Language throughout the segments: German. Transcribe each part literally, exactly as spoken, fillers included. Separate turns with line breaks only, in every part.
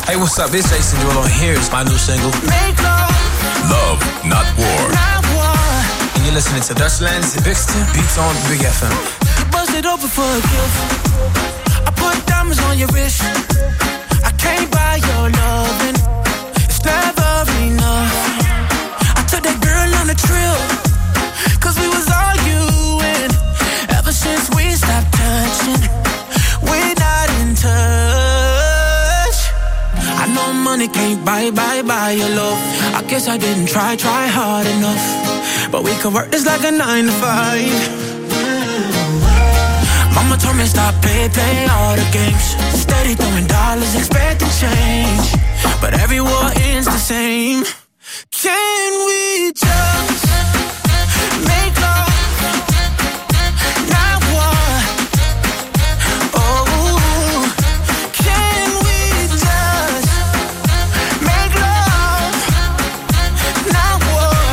Hey, what's up? It's Jason Derulo, and here's my new single,
Make love,
Love, Not War.
not war.
and you're listening to Dutchland's Bixton Beats on Big F M.
Bust it open for a gift. I put diamonds on your wrist. I can't buy your loving. It's never enough. I took that girl on a trip, cause we was arguing. Ever since we stopped touching, we're not in touch. I know money can't buy, buy, buy your love. I guess I didn't try, try hard enough. But we could work this like a nine to five. Mama told me stop, play, play all the games. Steady throwing dollars, expecting change. But every war ends the same. Can we just make love, not war? Oh, can we just make love, not war?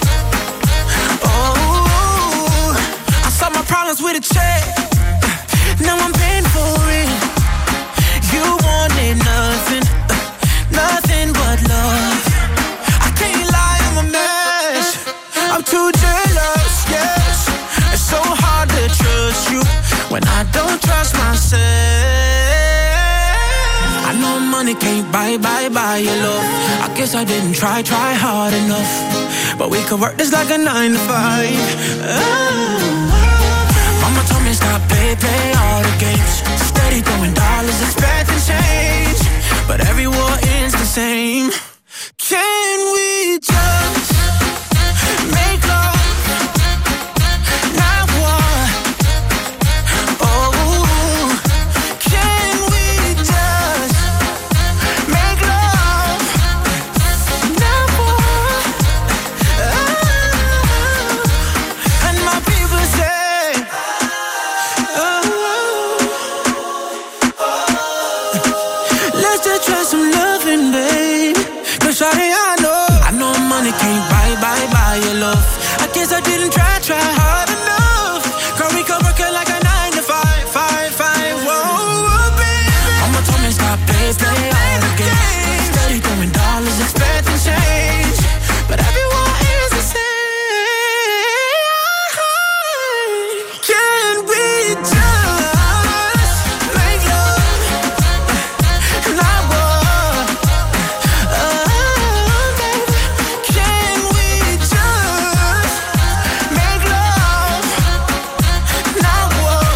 Oh, I solved my problems with a check. Now I'm paying for it. You wanted nothing, nothing but love. I can't lie, I'm a mess. I'm too jealous, yes. It's so hard to trust you when I don't trust myself. I know money can't buy, buy, buy your love. I guess I didn't try, try hard enough. But we could work this like a nine to five. Oh. Mama told me stop, play, play all the games. Steady throwing dollars, expecting change. But every war ends the same. Can we just make love, not war? Oh, can we just make love, not war? Oh, and my people say, let's just try some loving, babe. Cause shawty, I know, I know money can't buy, buy, buy your love. I guess I didn't try, try hard enough. Girl, we could work it like a nine to five, five, five, whoa, baby. Mama told me stop, play, play all the games. Steady throwing dollars, expecting change. But everyone is the same. Can we just make love, not war? Oh, baby, can we just make love, not war?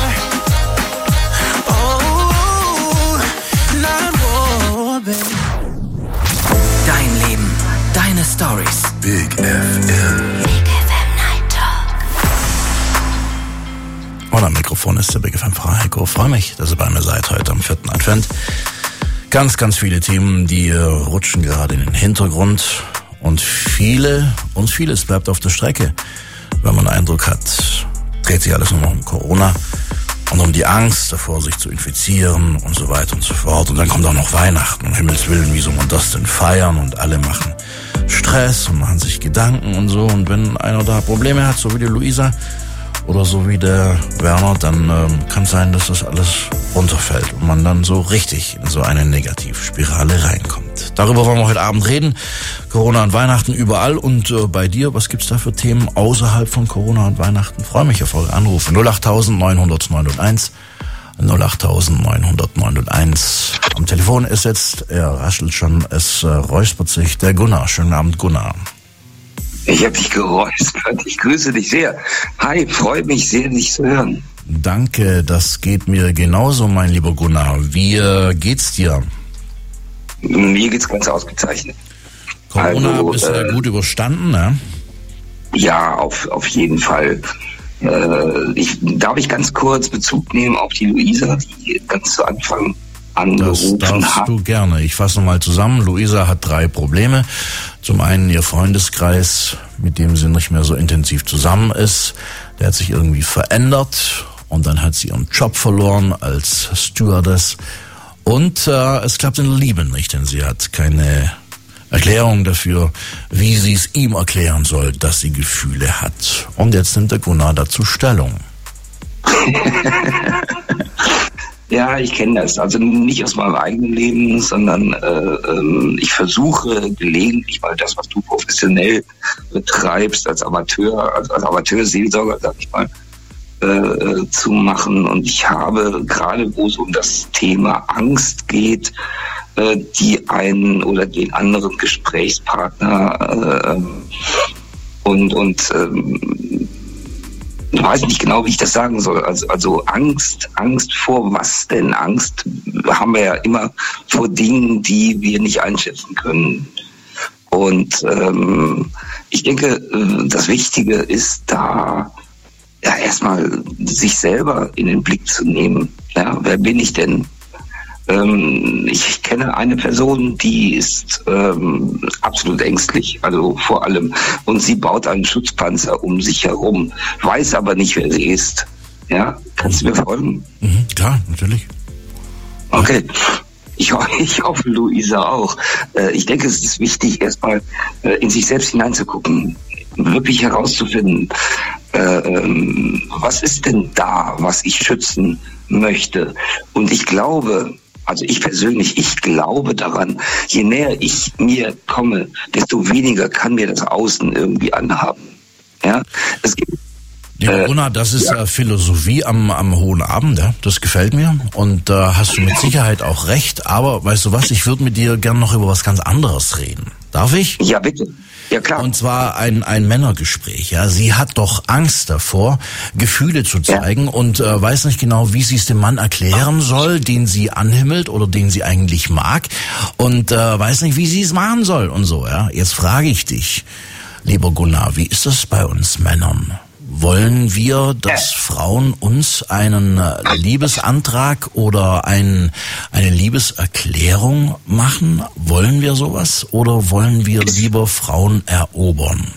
Oh, not war, baby.
Dein Leben, deine Stories.
Big F M.
Und am Mikrofon ist der Big F M Frau Heiko. Freue mich, dass ihr bei mir seid heute am vierten Advent. Ganz, ganz viele Themen, die äh, rutschen gerade in den Hintergrund. Und viele, und vieles bleibt auf der Strecke. Wenn man den Eindruck hat, dreht sich alles nur noch um Corona und um die Angst davor, sich zu infizieren und so weiter und so fort. Und dann kommt auch noch Weihnachten. Um Himmels Willen, wie soll man das denn feiern? Und alle machen Stress und machen sich Gedanken und so. Und wenn einer da Probleme hat, so wie die Luisa oder so wie der Werner, dann ähm, kann sein, dass das alles runterfällt und man dann so richtig in so eine Negativspirale reinkommt. Darüber wollen wir heute Abend reden. Corona und Weihnachten überall. Und äh, bei dir, was gibt's da für Themen außerhalb von Corona und Weihnachten? Freue mich auf eure Anrufe. null acht neun null null neun null eins null acht neun null null neun null eins. Am Telefon ist jetzt, er raschelt schon, es äh, räuspert sich der Gunnar. Schönen Abend, Gunnar.
Ich habe dich geräuspert. Ich grüße dich sehr. Hi, freue mich sehr, dich zu hören.
Danke, das geht mir genauso, mein lieber Gunnar. Wie äh, geht's dir?
Mir geht's ganz ausgezeichnet.
Corona
Also,
bisher
äh,
gut überstanden, ne?
Ja, auf, auf jeden Fall. Äh, ich, darf ich ganz kurz Bezug nehmen auf die Luisa, die ganz zu Anfang
Das
angerufen
darfst
hat?
du gerne. Ich fasse nochmal zusammen. Luisa hat drei Probleme. Zum einen ihr Freundeskreis, mit dem sie nicht mehr so intensiv zusammen ist. Der hat sich irgendwie verändert. Und dann hat sie ihren Job verloren als Stewardess. Und äh, es klappt in der Liebe nicht, denn sie hat keine Erklärung dafür, wie sie es ihm erklären soll, dass sie Gefühle hat. Und jetzt nimmt der Gunnar dazu Stellung.
Ja, ich kenne das. Also nicht aus meinem eigenen Leben, sondern äh, ähm, ich versuche gelegentlich mal das, was du professionell betreibst, als Amateur, als, als Amateurseelsorger, sag ich mal, äh, zu machen. Und ich habe, gerade wo es um das Thema Angst geht, äh, die einen oder den anderen Gesprächspartner äh, und, und ähm, ich weiß nicht genau, wie ich das sagen soll. Also, also Angst, Angst vor was denn? Angst haben wir ja immer vor Dingen, die wir nicht einschätzen können. Und ähm, ich denke, das Wichtige ist da ja erstmal sich selber in den Blick zu nehmen. Ja, wer bin ich denn? Ähm, ich kenne eine Person, die ist ähm, absolut ängstlich, also vor allem. Und sie baut einen Schutzpanzer um sich herum, weiß aber nicht, wer sie ist. Ja, kannst du mir folgen?
Mhm, klar, natürlich.
Okay. Ich, ho- ich hoffe, Luisa auch. Äh, ich denke, es ist wichtig, erstmal äh, in sich selbst hineinzugucken, wirklich herauszufinden, äh, ähm, was ist denn da, was ich schützen möchte. Und ich glaube, also ich persönlich, ich glaube daran, je näher ich mir komme, desto weniger kann mir das Außen irgendwie anhaben. Ja, es gibt
Lieber Gunnar, das ist ja. äh, Philosophie am, am hohen Abend, ja? Das gefällt mir und da äh, hast du mit Sicherheit auch recht, aber weißt du was, ich würde mit dir gern noch über was ganz anderes reden. Darf ich?
Ja, bitte. Ja, klar.
Und zwar ein, ein Männergespräch, ja. Sie hat doch Angst davor, Gefühle zu zeigen ja. und äh, weiß nicht genau, wie sie es dem Mann erklären soll, den sie anhimmelt oder den sie eigentlich mag und äh, weiß nicht, wie sie es machen soll und so, ja. Jetzt frage ich dich, lieber Gunnar, wie ist das bei uns Männern? Wollen wir, dass Frauen uns einen Liebesantrag oder ein, eine Liebeserklärung machen? Wollen wir sowas oder wollen wir lieber Frauen erobern?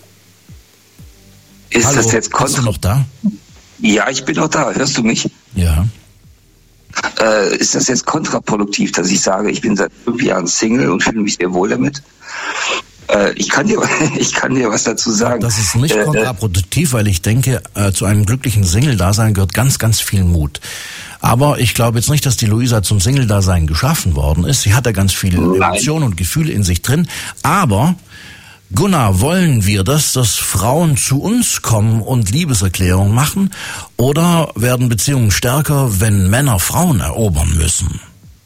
Ist
Hallo,
das jetzt
bist du noch da?
Ja, ich bin noch da. Hörst du mich?
Ja.
Äh, ist das jetzt kontraproduktiv, dass ich sage, ich bin seit fünf Jahren Single und fühle mich sehr wohl damit? Ich kann dir, ich kann dir was dazu sagen.
Das ist nicht kontraproduktiv, weil ich denke, äh, zu einem glücklichen Single-Dasein gehört ganz, ganz viel Mut. Aber ich glaube jetzt nicht, dass die Luisa zum Single-Dasein geschaffen worden ist. Sie hat ja ganz viele Nein. Emotionen und Gefühle in sich drin. Aber, Gunnar, wollen wir das, dass Frauen zu uns kommen und Liebeserklärungen machen? Oder werden Beziehungen stärker, wenn Männer Frauen erobern müssen?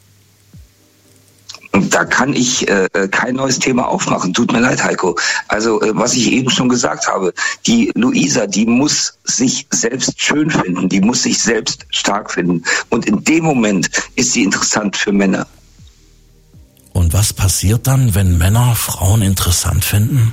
Da kann ich äh, kein neues Thema aufmachen. Tut mir leid, Heiko. Also äh, was ich eben schon gesagt habe, die Luisa, die muss sich selbst schön finden, die muss sich selbst stark finden. Und in dem Moment ist sie interessant für Männer.
Und was passiert dann, wenn Männer Frauen interessant finden?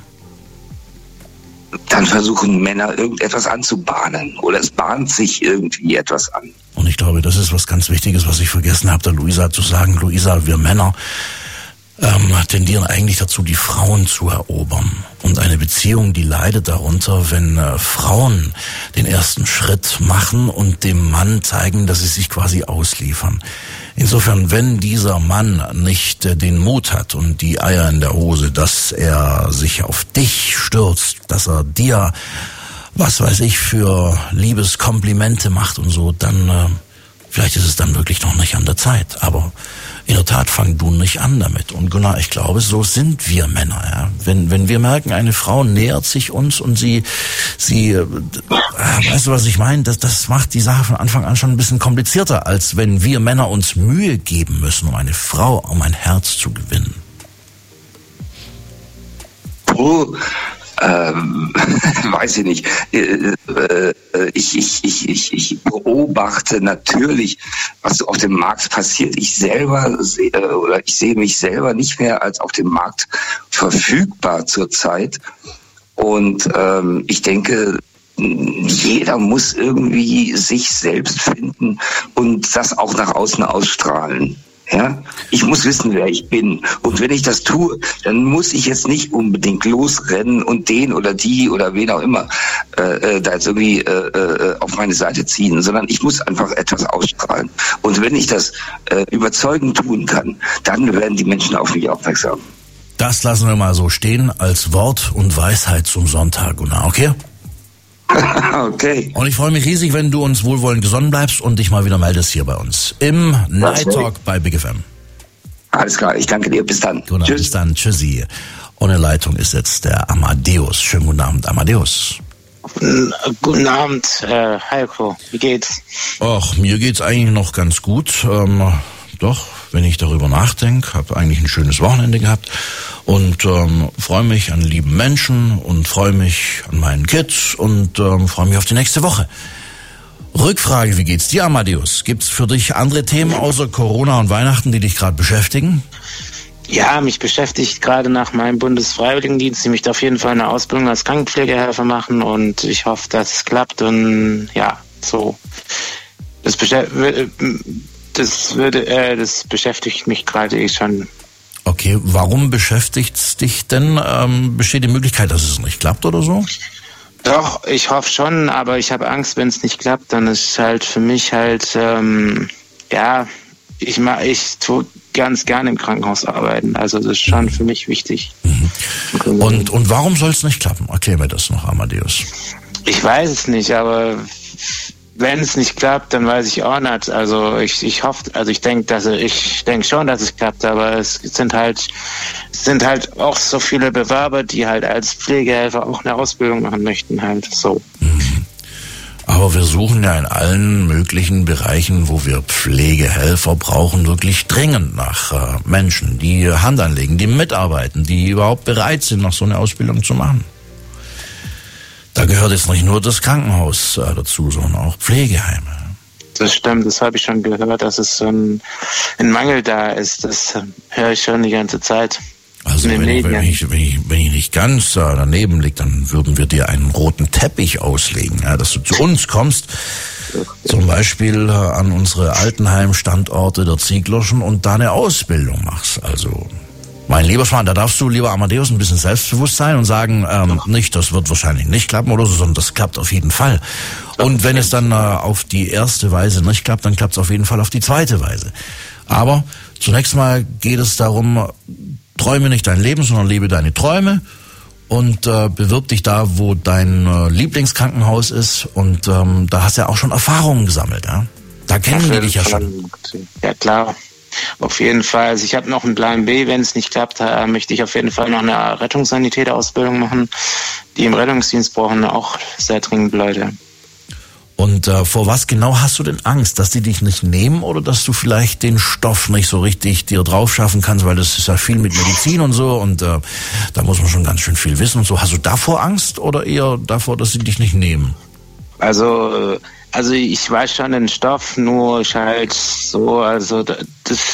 Dann versuchen Männer irgendetwas anzubahnen oder es bahnt sich irgendwie etwas an.
Und ich glaube, das ist was ganz Wichtiges, was ich vergessen habe, der Luisa zu sagen. Luisa, wir Männer ähm, tendieren eigentlich dazu, die Frauen zu erobern. Und eine Beziehung, die leidet darunter, wenn äh, Frauen den ersten Schritt machen und dem Mann zeigen, dass sie sich quasi ausliefern. Insofern, wenn dieser Mann nicht äh, den Mut hat und die Eier in der Hose, dass er sich auf dich stürzt, dass er dir, was weiß ich, für Liebeskomplimente macht und so, dann äh, vielleicht ist es dann wirklich noch nicht an der Zeit. Aber in der Tat fang du nicht an damit. Und Gunnar, ich glaube, so sind wir Männer. Ja? Wenn wenn wir merken, eine Frau nähert sich uns und sie, sie, äh, weißt du, was ich meine? Das, das macht die Sache von Anfang an schon ein bisschen komplizierter, als wenn wir Männer uns Mühe geben müssen, um eine Frau, um ein Herz zu gewinnen.
Oh. Ähm, weiß ich nicht. Äh, äh, ich, ich, ich, ich, ich beobachte natürlich, was auf dem Markt passiert. Ich selber sehe, oder ich sehe mich selber nicht mehr als auf dem Markt verfügbar zurzeit. Und ähm, ich denke, jeder muss irgendwie sich selbst finden und das auch nach außen ausstrahlen. Ja, ich muss wissen, wer ich bin. Und wenn ich das tue, dann muss ich jetzt nicht unbedingt losrennen und den oder die oder wen auch immer äh, da jetzt irgendwie äh, äh, auf meine Seite ziehen, sondern ich muss einfach etwas ausstrahlen. Und wenn ich das äh, überzeugend tun kann, dann werden die Menschen auf mich aufmerksam.
Das lassen wir mal so stehen als Wort und Weisheit zum Sonntag, Gunnar, okay?
Okay.
Und ich freue mich riesig, wenn du uns wohlwollend gesonnen bleibst und dich mal wieder meldest hier bei uns im Night Talk bei Big F M.
Alles klar, ich danke dir. Bis dann.
Genau,
Tschüss.
bis dann. Tschüssi. Und in der Leitung ist jetzt der Amadeus. Schönen guten Abend, Amadeus.
Guten Abend, äh, Heiko. Wie geht's?
Ach, mir geht's eigentlich noch ganz gut. Ähm, doch, wenn ich darüber nachdenke, habe eigentlich ein schönes Wochenende gehabt und ähm, freue mich an lieben Menschen und freue mich an meinen Kids und ähm, freue mich auf die nächste Woche. Rückfrage, wie geht's dir, Amadeus? Gibt's für dich andere Themen außer Corona und Weihnachten, die dich gerade beschäftigen?
Ja, mich beschäftigt gerade nach meinem Bundesfreiwilligendienst. Ich möchte auf jeden Fall eine Ausbildung als Krankenpflegehelfer machen und ich hoffe, dass es klappt und ja, so. Das, beschä- das, würde, äh, das beschäftigt mich gerade eh schon.
Okay, warum beschäftigt's dich denn? Ähm, besteht die Möglichkeit, dass es nicht klappt oder so?
Doch, ich hoffe schon, aber ich habe Angst, wenn es nicht klappt, dann ist halt für mich halt, ähm, ja, ich mach, ich tue ganz gerne im Krankenhaus arbeiten. Also das ist schon für mich wichtig.
Mhm. Und, und warum soll es nicht klappen? Erklär mir das noch, Amadeus.
Ich weiß es nicht, aber wenn es nicht klappt, dann weiß ich auch nicht. Also ich, ich hoffe, also ich denke, dass ich denke schon, dass es klappt, aber es sind halt es sind halt auch so viele Bewerber, die halt als Pflegehelfer auch eine Ausbildung machen möchten, halt so.
Mhm. Aber wir suchen ja in allen möglichen Bereichen, wo wir Pflegehelfer brauchen, wirklich dringend nach äh, Menschen, die Hand anlegen, die mitarbeiten, die überhaupt bereit sind, noch so eine Ausbildung zu machen. Da gehört jetzt nicht nur das Krankenhaus äh, dazu, sondern auch Pflegeheime.
Das stimmt, das habe ich schon gehört, dass es so ein, ein Mangel da ist. Das höre ich schon die ganze Zeit.
Also wenn, wenn, ich, wenn, ich, wenn ich nicht ganz äh, daneben liege, dann würden wir dir einen roten Teppich auslegen, ja, dass du zu uns kommst, zum Beispiel äh, an unsere Altenheim-Standorte der Zieglerschen und da eine Ausbildung machst. Also mein lieber Schwan, da darfst du, lieber Amadeus, ein bisschen selbstbewusst sein und sagen, ähm, nicht, das wird wahrscheinlich nicht klappen oder so, sondern das klappt auf jeden Fall. Und wenn es dann äh, auf die erste Weise nicht klappt, dann klappt es auf jeden Fall auf die zweite Weise. Aber zunächst mal geht es darum, träume nicht dein Leben, sondern lebe deine Träume und äh, bewirb dich da, wo dein äh, Lieblingskrankenhaus ist und ähm, da hast du ja auch schon Erfahrungen gesammelt, ja? Da kennen die dich ja schon.
Ja, klar. Auf jeden Fall. Also ich habe noch einen Plan B. Wenn es nicht klappt, äh, möchte ich auf jeden Fall noch eine Rettungssanitäterausbildung machen. Die im Rettungsdienst brauchen auch sehr dringend Leute.
Und äh, vor was genau hast du denn Angst? Dass die dich nicht nehmen oder dass du vielleicht den Stoff nicht so richtig dir drauf schaffen kannst, weil das ist ja viel mit Medizin und so und äh, da muss man schon ganz schön viel wissen und so. Hast du davor Angst oder eher davor, dass sie dich nicht nehmen?
Also, also ich weiß schon den Stoff, nur ich halt so, also das,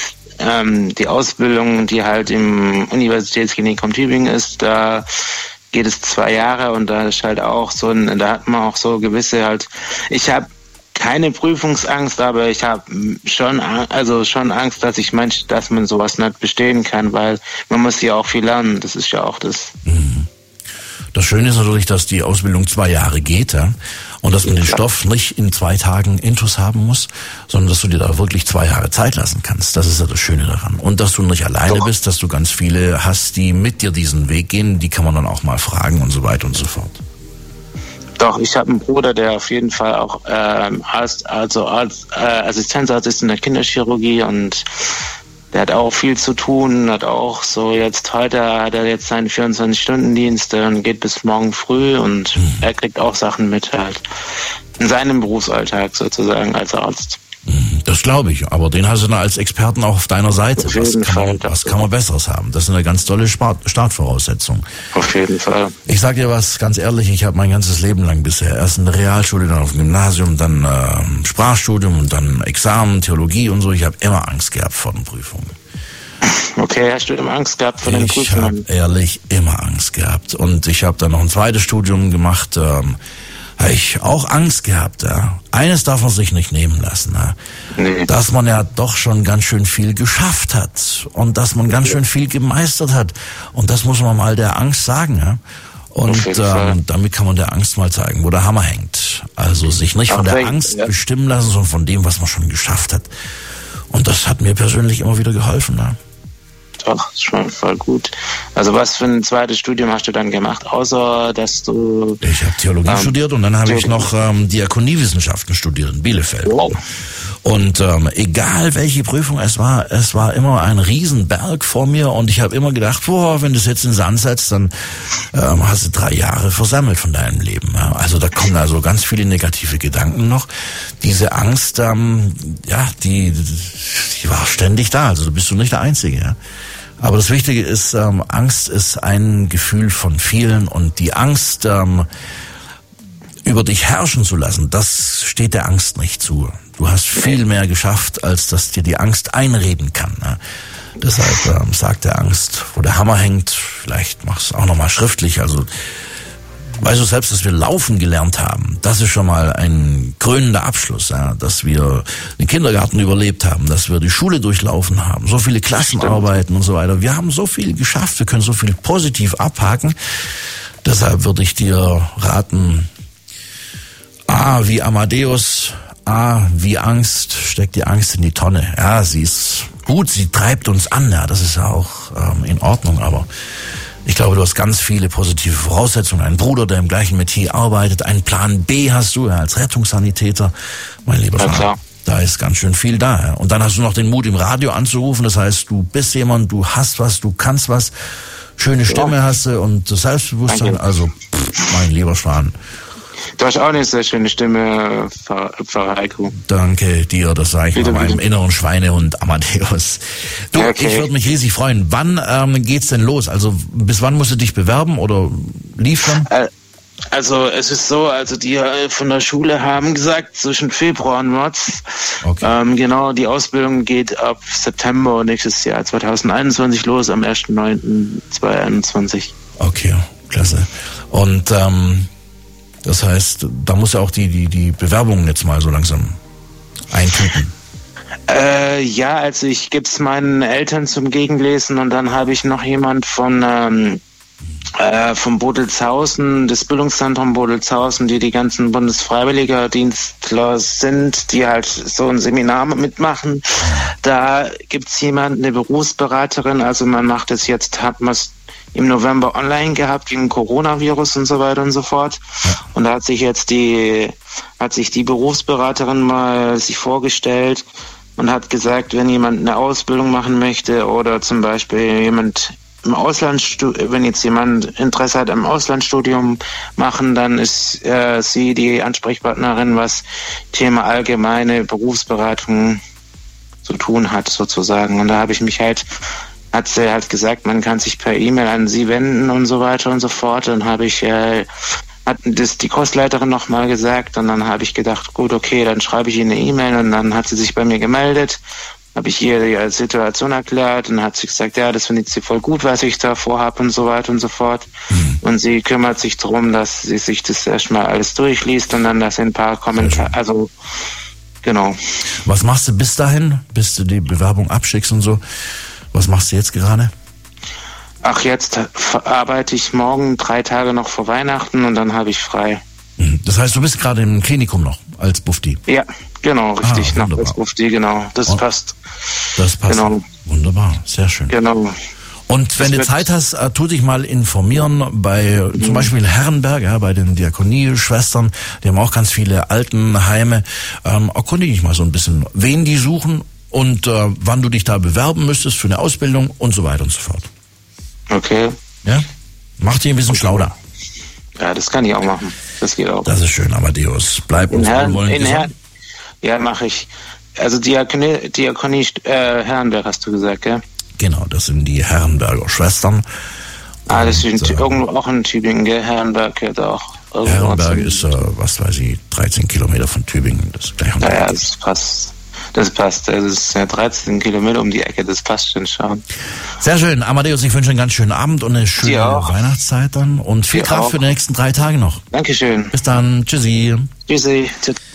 ähm, die Ausbildung, die halt im Universitätsklinikum Tübingen ist, da geht es zwei Jahre und da ist halt auch so ein, da hat man auch so gewisse halt, ich habe keine Prüfungsangst, aber ich habe schon, also schon Angst, dass ich manch, dass man sowas nicht bestehen kann, weil man muss ja auch viel lernen, das ist ja auch das.
Mhm. Das Schöne ist natürlich, dass die Ausbildung zwei Jahre geht, ja, und dass man den Stoff nicht in zwei Tagen intus haben muss, sondern dass du dir da wirklich zwei Jahre Zeit lassen kannst. Das ist ja das Schöne daran. Und dass du nicht alleine Doch. bist, dass du ganz viele hast, die mit dir diesen Weg gehen, die kann man dann auch mal fragen und so weiter und so fort.
Doch, ich habe einen Bruder, der auf jeden Fall auch ähm, als, also als äh, Assistenzarzt ist in der Kinderchirurgie und der hat auch viel zu tun, hat auch so jetzt heute hat er jetzt seinen vierundzwanzig-Stunden-Dienst und geht bis morgen früh und mhm. er kriegt auch Sachen mit halt in seinem Berufsalltag sozusagen als Arzt.
Das glaube ich, aber den hast du dann als Experten auch auf deiner Seite.
Auf jeden
was kann,
Fall,
man, was kann man Besseres haben? Das ist eine ganz tolle Startvoraussetzung.
Auf jeden Fall.
Ich sage dir was ganz ehrlich, ich habe mein ganzes Leben lang bisher erst in der Realschule, dann auf dem Gymnasium, dann äh, Sprachstudium und dann Examen, Theologie und so. Ich habe immer Angst gehabt vor den Prüfungen.
Okay, hast du immer Angst gehabt vor den
ich
Prüfungen?
Ich habe ehrlich immer Angst gehabt und ich habe dann noch ein zweites Studium gemacht, ähm, habe ich auch Angst gehabt. Ja. Eines darf man sich nicht nehmen lassen, ja. Nee. Dass man ja doch schon ganz schön viel geschafft hat und dass man ganz schön viel gemeistert hat. Und das muss man mal der Angst sagen. Ja. Und ähm, damit kann man der Angst mal zeigen, wo der Hammer hängt. Also sich nicht von der Angst ja. bestimmen lassen, sondern von dem, was man schon geschafft hat. Und das hat mir persönlich immer wieder geholfen. Ja.
Doch, schon voll gut. Also was für ein zweites Studium hast du dann gemacht, außer dass du...
Ich habe Theologie ähm, studiert und dann habe ich noch ähm, Diakoniewissenschaften studiert in Bielefeld.
Wow.
Und ähm, egal welche Prüfung es war, es war immer ein Riesenberg vor mir und ich habe immer gedacht, boah, wenn du es jetzt in den Sand setzt, dann ähm, hast du drei Jahre versammelt von deinem Leben. Ja? Also da kommen also ganz viele negative Gedanken noch. Diese Angst, ähm, ja, die, die war ständig da. Also du bist du nicht der Einzige. Ja? Aber das Wichtige ist, ähm, Angst ist ein Gefühl von vielen und die Angst, ähm, über dich herrschen zu lassen, das steht der Angst nicht zu. Du hast viel mehr geschafft, als dass dir die Angst einreden kann. Ne? Deshalb ähm, sagt der Angst, wo der Hammer hängt, vielleicht mach's auch nochmal schriftlich, also weißt du selbst, dass wir laufen gelernt haben, das ist schon mal ein krönender Abschluss, ja? Dass wir den Kindergarten überlebt haben, dass wir die Schule durchlaufen haben, so viele Klassenarbeiten und so weiter. Wir haben so viel geschafft, wir können so viel positiv abhaken. Deshalb würde ich dir raten, A wie Amadeus, A wie Angst, steckt die Angst in die Tonne. Ja, sie ist gut, sie treibt uns an, ja, das ist ja auch ähm, in Ordnung, aber ich glaube, du hast ganz viele positive Voraussetzungen. Ein Bruder, der im gleichen Metier arbeitet, einen Plan B hast du ja als Rettungssanitäter, mein lieber Vater. Ja, da ist ganz schön viel da. Ja. Und dann hast du noch den Mut, im Radio anzurufen, das heißt, du bist jemand, du hast was, du kannst was, schöne Stimme ja. hast du und das Selbstbewusstsein, Danke. Also pff, mein lieber Schwan.
Du hast auch eine sehr schöne Stimme, Pfarrer Heiko.
Danke dir, das sage ich bitte, mal meinem bitte. inneren Schweinehund Amadeus. Du, okay. Ich würde mich riesig freuen. Wann ähm, geht's denn los? Also bis wann musst du dich bewerben oder liefern?
Also es ist so, also die von der Schule haben gesagt, zwischen Februar und März. Okay. Ähm, genau, die Ausbildung geht ab September nächstes Jahr zwanzig einundzwanzig los, am ersten neunten zweitausendeinundzwanzig.
Okay, klasse. Und ähm, das heißt, da muss ja auch die, die, die Bewerbungen jetzt mal so langsam eintüten.
Äh, ja, also ich gebe es meinen Eltern zum Gegenlesen und dann habe ich noch jemand von ähm, äh, vom Bodelshausen, das Bildungszentrum Bodelshausen, die die ganzen Bundesfreiwilliger-Dienstler sind, die halt so ein Seminar mitmachen. Da gibt's jemanden, eine Berufsberaterin, also man macht es jetzt, hat man es im November online gehabt wegen Coronavirus und so weiter und so fort. Ja. Und da hat sich jetzt die, hat sich die Berufsberaterin mal sich vorgestellt und hat gesagt, wenn jemand eine Ausbildung machen möchte oder zum Beispiel jemand im Auslandsstudium, wenn jetzt jemand Interesse hat am Auslandsstudium machen, dann ist äh, sie die Ansprechpartnerin, was Thema allgemeine Berufsberatung zu tun hat, sozusagen. Und da habe ich mich halt hat sie halt gesagt, man kann sich per E-Mail an sie wenden und so weiter und so fort. Dann habe ich, äh, hat das die Kursleiterin nochmal gesagt und dann habe ich gedacht, gut, okay, dann schreibe ich ihr eine E-Mail und dann hat sie sich bei mir gemeldet, habe ich ihr die Situation erklärt und hat sie gesagt, ja, das findet sie voll gut, was ich da vorhabe und so weiter und so fort. Mhm. Und sie kümmert sich darum, dass sie sich das erstmal alles durchliest und dann das in ein paar Kommentare, also genau.
Was machst du bis dahin, bis du die Bewerbung abschickst und so? Was machst du jetzt gerade?
Ach, jetzt arbeite ich morgen drei Tage noch vor Weihnachten und dann habe ich frei.
Das heißt, du bist gerade im Klinikum noch als Bufti?
Ja, genau, richtig, ah, noch als Bufti, genau. Das und passt.
Das passt. Genau. Wunderbar, sehr schön.
Genau.
Und wenn das du Zeit hast, uh, tu dich mal informieren bei mhm. zum Beispiel Herrenberg, ja, bei den Diakonieschwestern. Die haben auch ganz viele Altenheime. Ähm, erkundige dich mal so ein bisschen, wen die suchen und äh, wann du dich da bewerben müsstest für eine Ausbildung und so weiter und so fort.
Okay.
Ja? Mach dich ein bisschen schlau da.
Ja, das kann ich auch machen. Das geht auch.
Das ist schön, Amadeus. Bleib uns wohlwollend
in Her- Ja, mache ich. Also Diakonie, Diakonie äh, Herrenberg hast du gesagt, gell?
Genau, das sind die Herrenberger Schwestern.
Ah, das ist äh, irgendwo auch in Tübingen, gell? Herrenberg ja auch.
Herrenberg ist, äh, was weiß ich, dreizehn Kilometer von Tübingen. Das ist gleich um
ja, ja, das passt. Das passt. Das ist ja dreizehn Kilometer um die Ecke. Das passt schon schon.
Sehr schön. Amadeus, ich wünsche einen ganz schönen Abend und eine schöne Weihnachtszeit dann. Und viel Kraft auch für die nächsten drei Tage noch.
Dankeschön.
Bis dann. Tschüssi.
Tschüssi.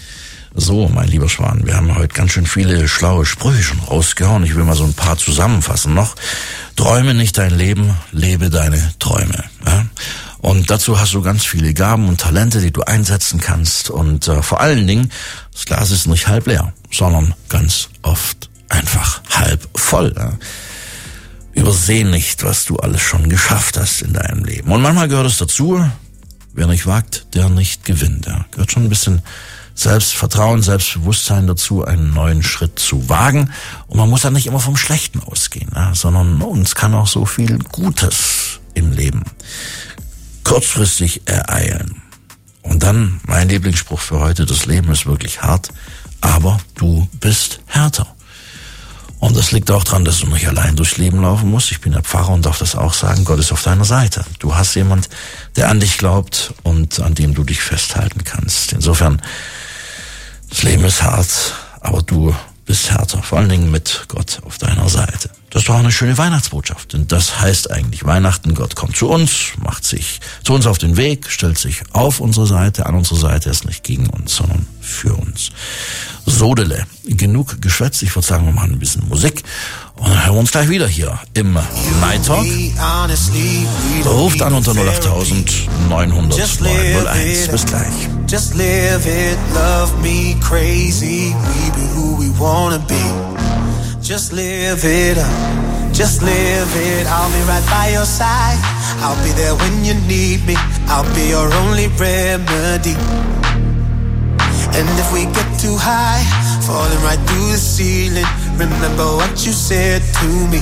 So, mein lieber Schwan, wir haben heute ganz schön viele schlaue Sprüche schon rausgehauen. Ich will mal so ein paar zusammenfassen noch. Träume nicht dein Leben, lebe deine Träume. Ja? Und dazu hast du ganz viele Gaben und Talente, die du einsetzen kannst. Und äh, vor allen Dingen, das Glas ist nicht halb leer, sondern ganz oft einfach halb voll. Ja? Über überseh nicht, was du alles schon geschafft hast in deinem Leben. Und manchmal gehört es dazu, wer nicht wagt, der nicht gewinnt. Da gehört schon ein bisschen Selbstvertrauen, Selbstbewusstsein dazu, einen neuen Schritt zu wagen. Und man muss ja nicht immer vom Schlechten ausgehen, ja, sondern uns kann auch so viel Gutes im Leben kurzfristig ereilen. Und dann mein Lieblingsspruch für heute: Das Leben ist wirklich hart, aber du bist härter. Und das liegt auch daran, dass du nicht allein durchs Leben laufen musst. Ich bin der Pfarrer und darf das auch sagen. Gott ist auf deiner Seite. Du hast jemand, der an dich glaubt und an dem du dich festhalten kannst. Insofern, das Leben ist hart, aber du bist härter. Vor allen Dingen mit Gott auf deiner Seite. Das ist doch auch eine schöne Weihnachtsbotschaft. Denn das heißt eigentlich Weihnachten. Gott kommt zu uns, macht sich zu uns auf den Weg, stellt sich auf unsere Seite, an unsere Seite. Er ist nicht gegen uns, sondern für uns. Sodele. Genug geschwätzt. Ich würde sagen, wir machen ein bisschen Musik. Und dann hören wir uns gleich wieder hier im Night Talk. Ruft an unter null acht neun null null null eins. Bis gleich.
Just live it, love me crazy. We be who we wanna be. Just live it up, just live it. I'll be right by your side. I'll be there when you need me. I'll be your only remedy. And if we get too high, falling right through the ceiling, remember what you said to me.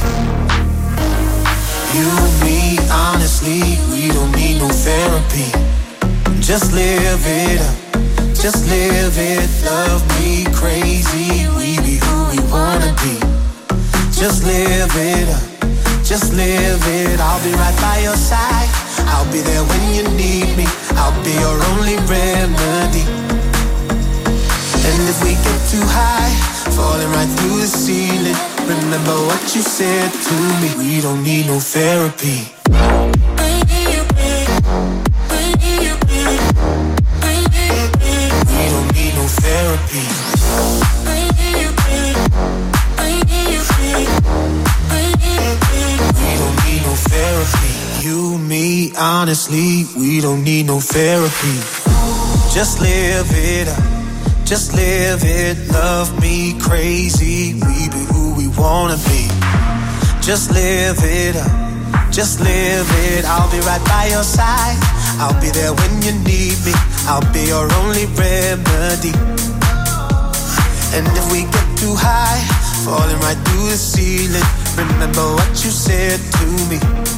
You and me, honestly, we don't need no therapy. Just live it up, just live it. Love me crazy, we be who we wanna be. Just live it up, just live it. I'll be right by your side. I'll be there when you need me. I'll be your only remedy. And if we get too high, falling right through the ceiling, remember what you said to me. We don't need no therapy. We don't need no therapy. We don't need no therapy. You, me, honestly, we don't need no therapy. Just live it up, just live it. Love me crazy, we be who we wanna be. Just live it up, just live it. I'll be right by your side. I'll be there when you need me. I'll be your only remedy. And if we get too high, falling right through the ceiling, remember what you said to me.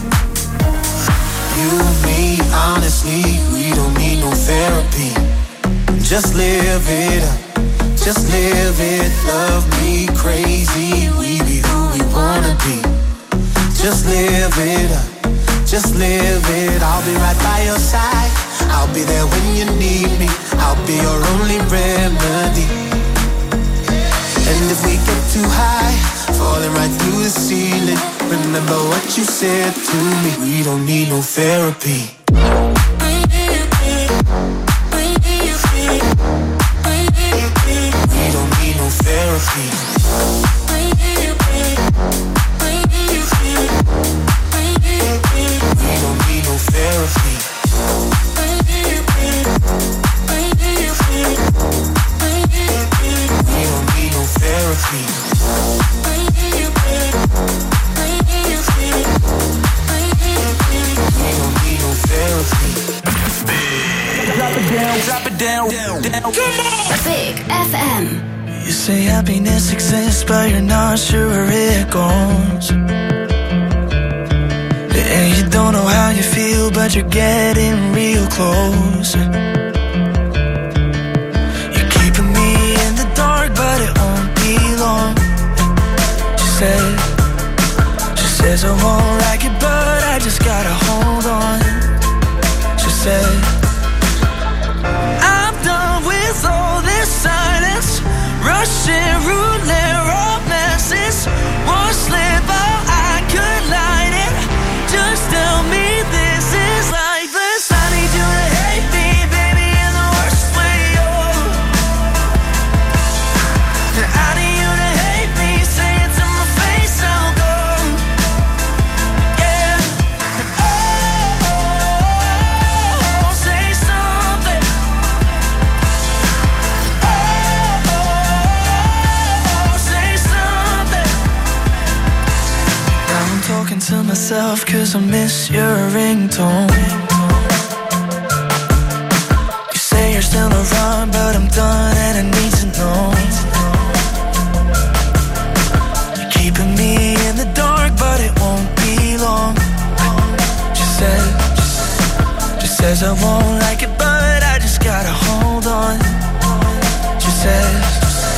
You and me, honestly, we don't need no therapy. Just live it up, just live it. Love me crazy, we be who we wanna be. Just live it up, just live it. I'll be right by your side. I'll be there when you need me. I'll be your only remedy. And if we get too high, falling right through the ceiling, remember what you said to me. We don't need no therapy. We don't need no therapy. We don't need no therapy. We don't need no therapy. We don't need no therapy. Drop it down, drop it down, down, down.
Big F M.
You say happiness exists, but you're not sure where it goes. And you don't know how you feel, but you're getting real close. You're keeping me in the dark, but it won't be long. She said, she says I won't like it, but I just gotta hold on. She said, I'm done with all this silence, Russian roulette romances. One slip, oh, I could light it. Just tell me this is lifeless. I need you to hate me, baby, in the worst way, oh. I need you to hate me, say it to my face, I'll go. Yeah. Oh, oh, oh, say something. Oh, oh, oh. talking to myself cause I miss your ringtone. You say you're still around but I'm done and I need to know. You're keeping me in the dark but it won't be long. She said, she says I won't like it but I just gotta hold on. She says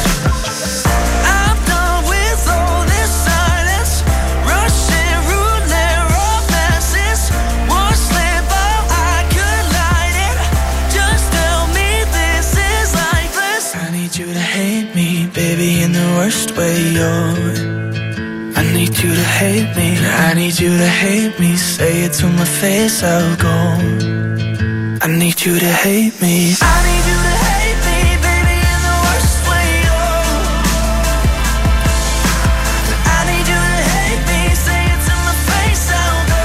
worst way, yo. I need you to hate me. I need you to hate me. Say it to my face, I'll go. I need you to hate me. I need you to hate me, baby, in the worst way, yo. I need you to hate me. Say it to my face, I'll go.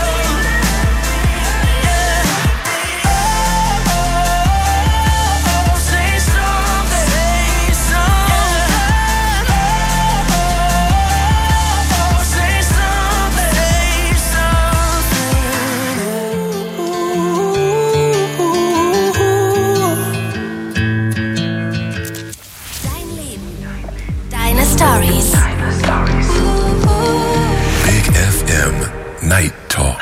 Yeah. Oh, oh, oh, say something, say something.
Stories.
Big F M Night Talk.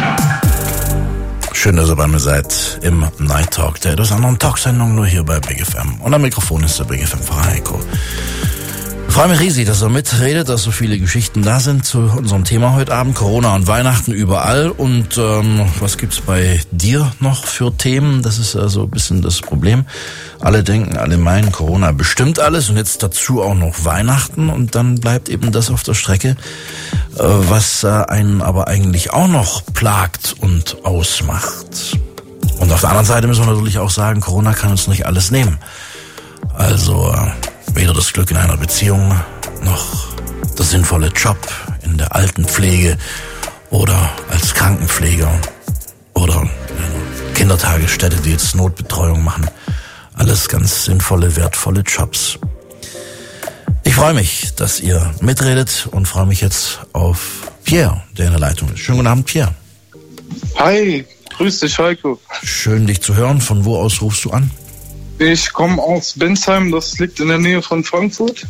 Schön, dass ihr bei mir seid im Night Talk, der etwas anderen Talksendung, nur hier bei Big F M. Und am Mikrofon ist der Big F M-Fahrer Heiko. Ich freue mich riesig, dass er mitredet, dass so viele Geschichten da sind zu unserem Thema heute Abend. Corona und Weihnachten überall. Und ähm, was gibt's bei dir noch für Themen? Das ist also ein bisschen das Problem. Alle denken, alle meinen, Corona bestimmt alles und jetzt dazu auch noch Weihnachten. Und dann bleibt eben das auf der Strecke, äh, was äh, einen aber eigentlich auch noch plagt und ausmacht. Und auf der anderen Seite müssen wir natürlich auch sagen, Corona kann uns nicht alles nehmen. Also äh, weder das Glück in einer Beziehung, noch der sinnvolle Job in der Altenpflege oder als Krankenpfleger oder in einer Kindertagesstätte, die jetzt Notbetreuung machen. Alles ganz sinnvolle, wertvolle Jobs. Ich freue mich, dass ihr mitredet und freue mich jetzt auf Pierre, der in der Leitung ist. Schönen guten Abend, Pierre.
Hi, grüß dich, Heiko.
Schön, dich zu hören. Von wo aus rufst du an?
Ich komme aus Bensheim, das liegt in der Nähe von Frankfurt.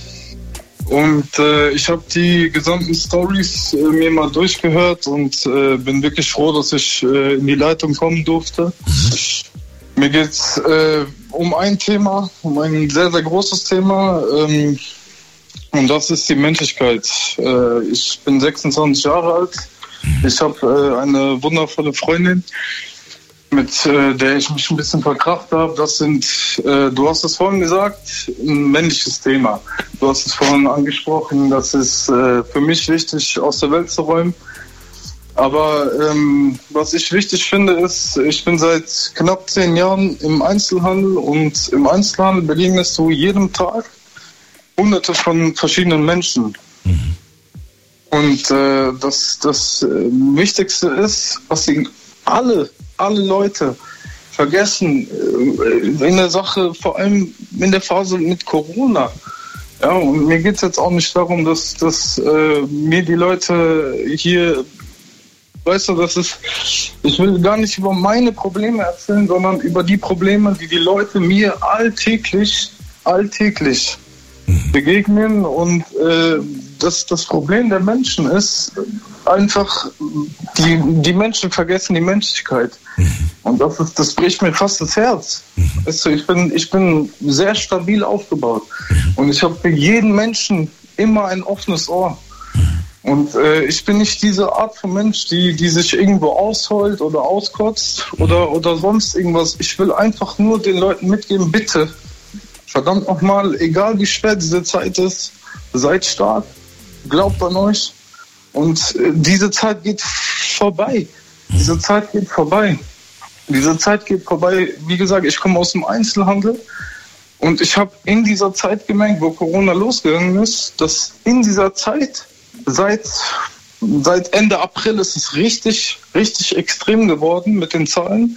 Und äh, ich habe die gesamten Stories äh, mir mal durchgehört und äh, bin wirklich froh, dass ich äh, in die Leitung kommen durfte. Mhm. Mir geht's äh, um ein Thema, um ein sehr, sehr großes Thema. Ähm, und das ist die Menschlichkeit. Äh, ich bin sechsundzwanzig Jahre alt. Ich habe äh, eine wundervolle Freundin, mit äh, der ich mich ein bisschen verkracht habe. Das sind, äh, du hast es vorhin gesagt, ein männliches Thema. Du hast es vorhin angesprochen, das ist äh, für mich wichtig, aus der Welt zu räumen. Aber ähm, was ich wichtig finde, ist, ich bin seit knapp zehn Jahren im Einzelhandel und im Einzelhandel begegnest du jeden Tag hunderte von verschiedenen Menschen. Mhm. Und äh, das, das äh, Wichtigste ist, was sie alle alle Leute vergessen äh, in der Sache, vor allem in der Phase mit Corona. Ja, und mir geht es jetzt auch nicht darum, dass, dass äh, mir die Leute hier, weißt du, das ist, ich will gar nicht über meine Probleme erzählen, sondern über die Probleme, die die Leute mir alltäglich, alltäglich begegnen. Und äh, das, das Problem der Menschen ist einfach, die, die Menschen vergessen die Menschlichkeit. Mhm. Und das, ist, das bricht mir fast das Herz. Mhm. Weißt du, ich bin, ich bin sehr stabil aufgebaut. Mhm. Und ich habe für jeden Menschen immer ein offenes Ohr. Mhm. Und äh, ich bin nicht diese Art von Mensch, die, die sich irgendwo ausheult oder auskotzt mhm. oder, oder sonst irgendwas. Ich will einfach nur den Leuten mitgeben, bitte, verdammt nochmal, egal wie schwer diese Zeit ist, seid stark, glaubt an euch. Und äh, diese Zeit geht vorbei. Diese Zeit geht vorbei. Diese Zeit geht vorbei. Wie gesagt, ich komme aus dem Einzelhandel und ich habe in dieser Zeit gemerkt, wo Corona losgegangen ist, dass in dieser Zeit, seit, seit Ende April ist es richtig, richtig extrem geworden mit den Zahlen,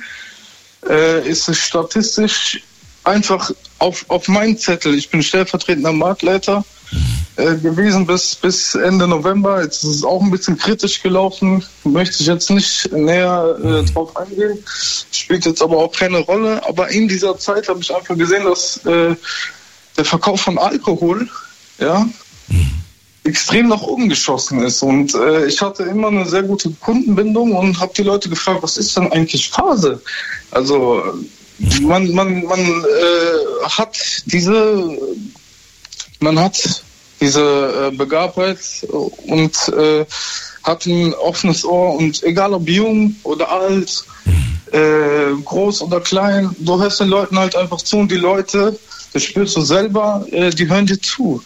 äh, ist es statistisch einfach auf, auf meinen Zettel, ich bin stellvertretender Marktleiter, äh, gewesen bis, bis Ende November. Jetzt ist es auch ein bisschen kritisch gelaufen. Möchte ich jetzt nicht näher äh, drauf eingehen. Spielt jetzt aber auch keine Rolle. Aber in dieser Zeit habe ich einfach gesehen, dass äh, der Verkauf von Alkohol, ja, extrem nach oben geschossen ist. Und äh, ich hatte immer eine sehr gute Kundenbindung und habe die Leute gefragt, was ist denn eigentlich Phase? Also man, man, man äh, hat diese, man hat diese äh, Begabtheit und äh, hat ein offenes Ohr und egal ob jung oder alt, äh, groß oder klein, du hörst den Leuten halt einfach zu und die Leute, das spürst du selber, äh, die hören dir zu.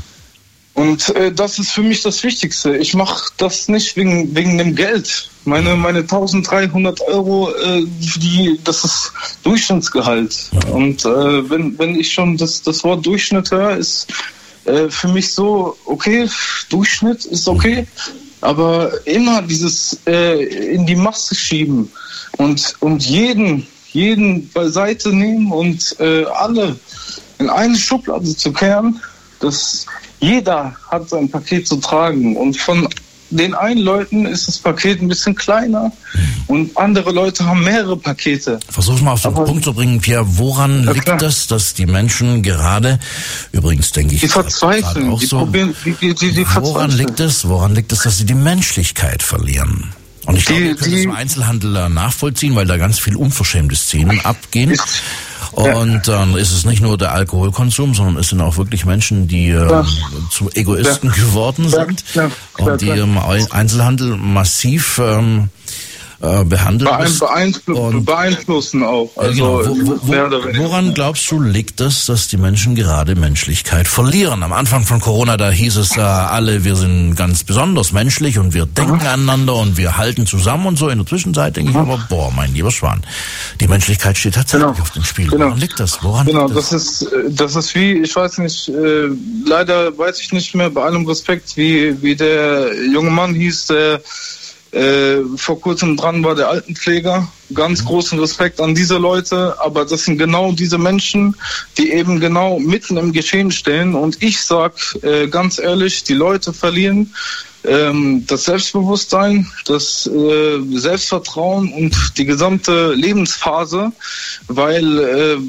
Und äh, das ist für mich das Wichtigste. Ich mache das nicht wegen wegen dem Geld. Meine meine dreizehnhundert Euro, äh, die das ist Durchschnittsgehalt. Und äh, wenn wenn ich schon das das Wort Durchschnitt höre, ist äh, für mich so okay. Durchschnitt ist okay, aber immer dieses äh, in die Masse schieben und und jeden jeden beiseite nehmen und äh, alle in eine Schublade zu kehren. Das Jeder hat sein Paket zu tragen und von den einen Leuten ist das Paket ein bisschen kleiner und andere Leute haben mehrere Pakete.
Versuch mal auf den
Aber,
Punkt zu bringen, Pierre, woran
ja,
liegt
klar.
das, dass die Menschen gerade, übrigens denke ich,
Die verzweifeln,
auch
die
so,
probieren, die, die, die, die
woran
verzweifeln.
liegt es, woran liegt es, dass sie die Menschlichkeit verlieren? Und ich glaube,
Die-
wir können
die-
das im Einzelhandel nachvollziehen, weil da ganz viel unverschämte Szenen abgehen.
Ist-
Und dann ist es nicht nur der Alkoholkonsum, sondern es sind auch wirklich Menschen, die ähm,
Ja.
zu Egoisten
Ja.
geworden
Ja,
sind
ja, klar,
und die
klar.
im Einzelhandel massiv ähm, äh, behandelt
Beein,
müssen.
beeinflu
Und-
beeinflussen auch.
Ja,
Also
genau. wo, wo,
mehr oder
wo,
weniger.
woran glaubst du, liegt es, dass die Menschen gerade Menschlichkeit verlieren? Am Anfang von Corona, da hieß es äh, alle, wir sind ganz besonders menschlich und wir denken aneinander und wir halten zusammen und so. In der Zwischenzeit denke ich aber, boah, mein lieber Schwan, die Menschlichkeit steht tatsächlich
Genau.
auf dem Spiel.
Genau.
Woran liegt das? Woran
Genau,
liegt das?
das ist, äh, das ist wie, ich weiß nicht, äh, leider weiß ich nicht mehr, bei allem Respekt, wie, wie der junge Mann hieß, der äh, vor kurzem dran war, der Altenpfleger. Ganz großen Respekt an diese Leute, aber das sind genau diese Menschen, die eben genau mitten im Geschehen stehen. Und ich sag äh, ganz ehrlich, die Leute verlieren ähm, das Selbstbewusstsein, das äh, Selbstvertrauen und die gesamte Lebensphase, weil äh,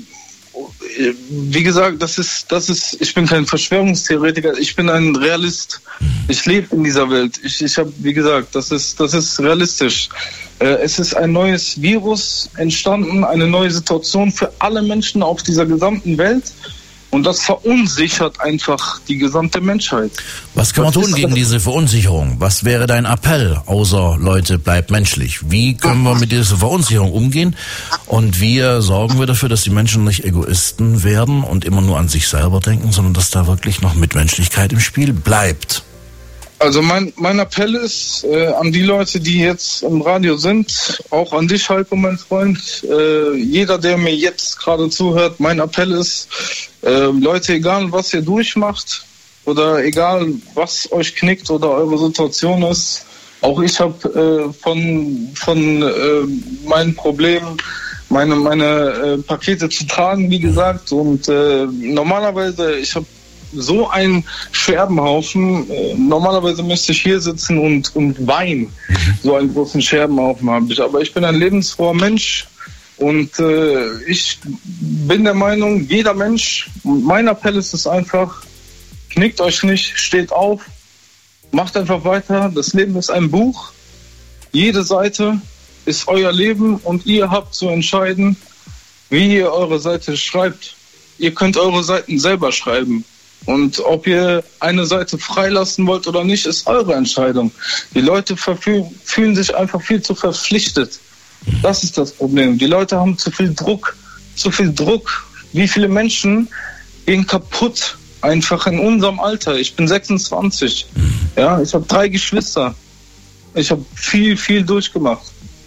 wie gesagt, das ist, das ist, ich bin kein Verschwörungstheoretiker, ich bin ein Realist. Ich lebe in dieser Welt. Ich, ich habe, wie gesagt, das ist, das ist realistisch. Äh, es ist ein neues Virus entstanden, eine neue Situation für alle Menschen auf dieser gesamten Welt. Und das verunsichert einfach die gesamte Menschheit.
Was kann man
Das
tun
ist-
gegen diese Verunsicherung? Was wäre dein Appell, außer Leute, bleibt menschlich? Wie können wir mit dieser Verunsicherung umgehen? Und wie sorgen wir dafür, dass die Menschen nicht Egoisten werden und immer nur an sich selber denken, sondern dass da wirklich noch Mitmenschlichkeit im Spiel bleibt?
Also mein, mein Appell ist äh, an die Leute, die jetzt im Radio sind, auch an dich, Heiko, mein Freund, äh, jeder, der mir jetzt gerade zuhört, mein Appell ist, äh, Leute, egal was ihr durchmacht oder egal was euch knickt oder eure Situation ist, auch ich habe äh, von, von äh, meinen Problemen meine, meine äh, Pakete zu tragen, wie gesagt, und äh, normalerweise, ich habe so ein Scherbenhaufen. Äh, normalerweise müsste ich hier sitzen und, und weinen. So einen großen Scherbenhaufen habe ich. Aber ich bin ein lebensfroher Mensch und äh, ich bin der Meinung, jeder Mensch, mein Appell ist es einfach, knickt euch nicht, steht auf, macht einfach weiter. Das Leben ist ein Buch. Jede Seite ist euer Leben und ihr habt zu entscheiden, wie ihr eure Seite schreibt. Ihr könnt eure Seiten selber schreiben. Und ob ihr eine Seite freilassen wollt oder nicht, ist eure Entscheidung. Die Leute verfühlen, fühlen sich einfach viel zu verpflichtet. Das ist das Problem. Die Leute haben zu viel Druck. Zu viel Druck. Wie viele Menschen gehen kaputt einfach in unserem Alter? Ich bin sechsundzwanzig. Ja, ich habe drei Geschwister. Ich habe viel, viel durchgemacht.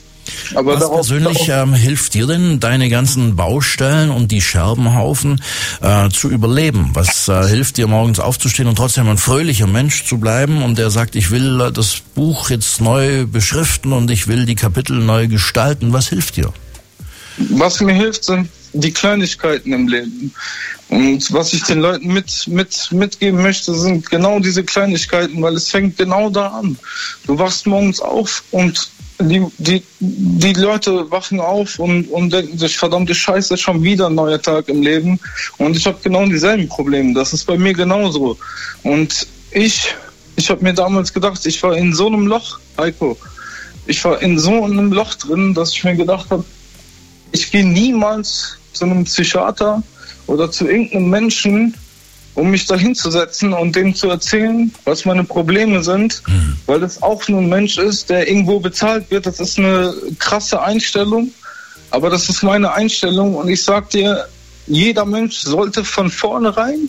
Aber
Was
darauf,
persönlich
darauf,
ähm, hilft dir denn, deine ganzen Baustellen und die Scherbenhaufen äh, zu überleben? Was äh, hilft dir, morgens aufzustehen und trotzdem ein fröhlicher Mensch zu bleiben und der sagt, ich will äh, das Buch jetzt neu beschriften und ich will die Kapitel neu gestalten? Was hilft dir?
was mir hilft, sind die Kleinigkeiten im Leben. Und was ich den Leuten mit, mit, mitgeben möchte, sind genau diese Kleinigkeiten, weil es fängt genau da an. Du wachst morgens auf und die, die, die Leute wachen auf und, und denken sich, verdammte Scheiße, schon wieder ein neuer Tag im Leben. Und ich habe genau dieselben Probleme. Das ist bei mir genauso. Und ich, ich habe mir damals gedacht, ich war in so einem Loch, Heiko, ich war in so einem Loch drin, dass ich mir gedacht habe, ich gehe niemals zu einem Psychiater oder zu irgendeinem Menschen, um mich da hinzusetzen und dem zu erzählen, was meine Probleme sind, mhm. weil das auch nur ein Mensch ist, der irgendwo bezahlt wird. Das ist eine krasse Einstellung, aber das ist meine Einstellung und ich sag dir, jeder Mensch sollte von vornherein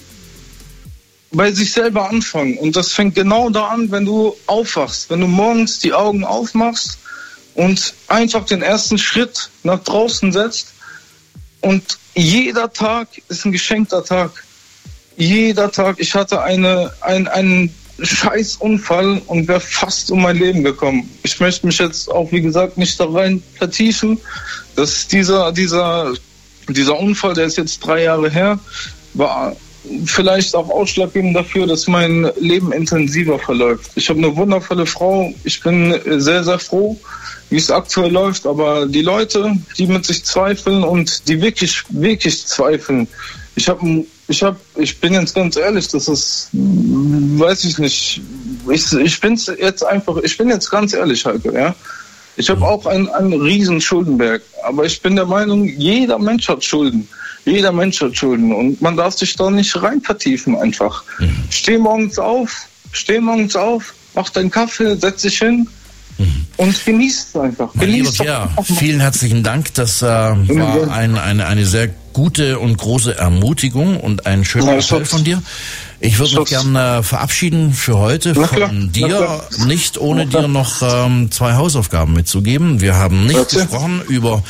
bei sich selber anfangen und das fängt genau da an, wenn du aufwachst, wenn du morgens die Augen aufmachst und einfach den ersten Schritt nach draußen setzt und jeder Tag ist ein geschenkter Tag. Jeder Tag. Ich hatte eine, ein, einen Scheißunfall und wäre fast um mein Leben gekommen. Ich möchte mich jetzt auch, wie gesagt, nicht da rein vertiefen. Dass dieser, dieser, dieser Unfall, der ist jetzt drei Jahre her, war vielleicht auch ausschlaggebend dafür, dass mein Leben intensiver verläuft. Ich habe eine wundervolle Frau. Ich bin sehr, sehr froh, wie es aktuell läuft. Aber die Leute, die mit sich zweifeln und die wirklich, wirklich zweifeln, ich habe, ich habe, ich bin jetzt ganz ehrlich, das ist, weiß ich nicht. Ich, ich bin's jetzt einfach, ich bin jetzt ganz ehrlich, Heike, ja. Ich habe auch einen, einen riesen Schuldenberg, aber ich bin der Meinung, jeder Mensch hat Schulden. Jeder Mensch hat Schulden und man darf sich da nicht rein vertiefen einfach. Mhm. Steh morgens auf, steh morgens auf, mach deinen Kaffee, setz dich hin mhm. und genieß es einfach. Genieß
ja, vielen herzlichen Dank. Das äh, war ein, eine, eine sehr gute und große Ermutigung und ein schöner Appell von dir. Ich würde mich gerne äh, verabschieden für heute von klar, dir, nicht ohne dir noch ähm, zwei Hausaufgaben mitzugeben. Wir haben nicht gesprochen über